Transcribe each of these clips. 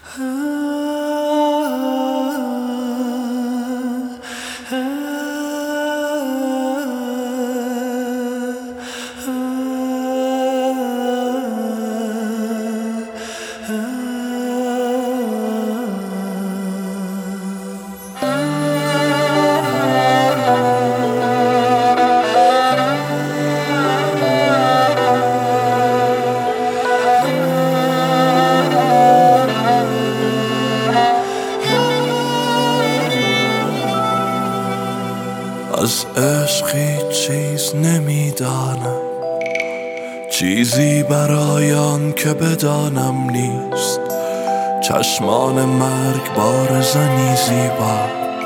از عشق هیچ چیز نمیدانم، چیزی برای آن که بدانم نیست. چشمان مرگبار زنی زیبا،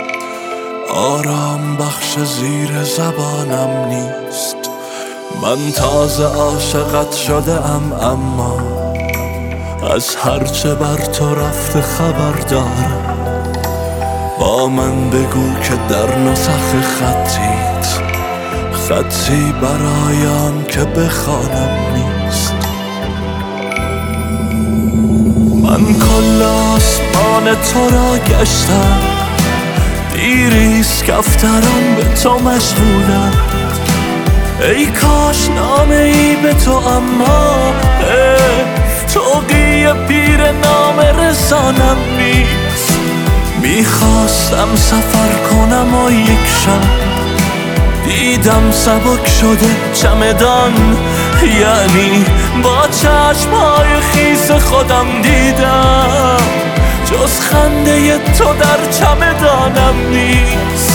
آرام بخش زیر زبانم نیست. من تازه عاشقت شده ام، اما از هرچه بر تو رفته خبر دارم. با من بگو که در نسخ خطی برای آن که بخوانم نیست. من کل آسمان تو را گشتم، دیریست کفتران به تو مشغولم. ای کاش نامه ای به تو، اما توقی پیر نامه رسانم نیست. میخواستم سفر کنم و یک شب دیدم سبک شده چمدان، یعنی با چشمهای خیس خودم دیدم جز خنده تو در چمدانم نیست.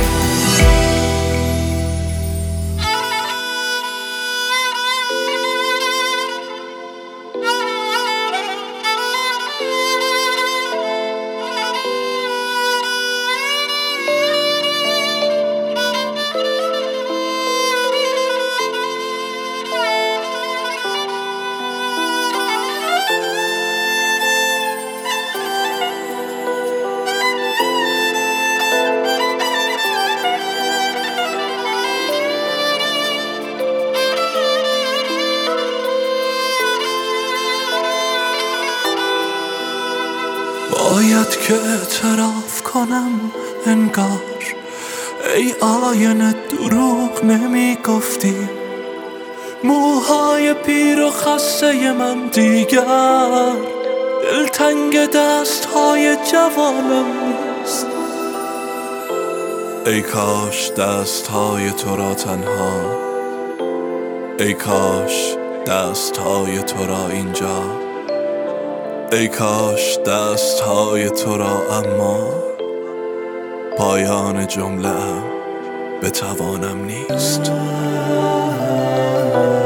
باید که اعتراف کنم انگار ای آینه دروغ نمی گفتی. موهای پیر و خسته من دیگر دلتنگ دستهای جوانم نیست. ای کاش دستهای تو را تنها، ای کاش دستهای تو را اینجا، ای کاش دستهای تو را، اما پایان جمله بتوانم نیست.